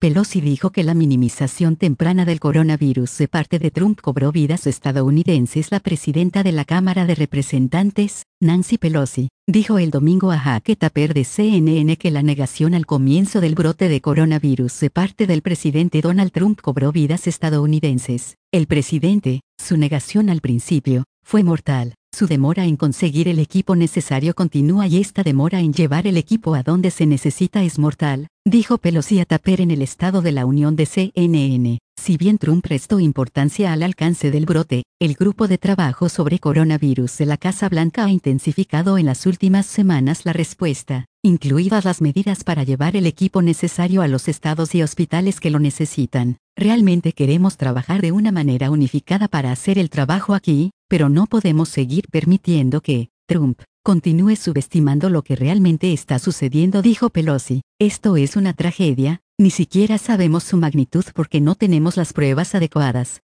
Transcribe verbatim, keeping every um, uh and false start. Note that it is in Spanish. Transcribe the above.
Pelosi dijo que la minimización temprana del coronavirus de parte de Trump cobró vidas estadounidenses. La presidenta de la Cámara de Representantes, Nancy Pelosi, dijo el domingo a Jake Tapper de C N N que la negación al comienzo del brote de coronavirus de parte del presidente Donald Trump cobró vidas estadounidenses. El presidente, su negación al principio, fue mortal. Su demora en conseguir el equipo necesario continúa y esta demora en llevar el equipo a donde se necesita es mortal, dijo Pelosi a Tapper en el Estado de la Unión de C N N. Si bien Trump prestó importancia al alcance del brote, el grupo de trabajo sobre coronavirus de la Casa Blanca ha intensificado en las últimas semanas la respuesta, incluidas las medidas para llevar el equipo necesario a los estados y hospitales que lo necesitan. Realmente queremos trabajar de una manera unificada para hacer el trabajo aquí, pero no podemos seguir permitiendo que Trump continúe subestimando lo que realmente está sucediendo, dijo Pelosi. Esto es una tragedia, ni siquiera sabemos su magnitud porque no tenemos las pruebas adecuadas.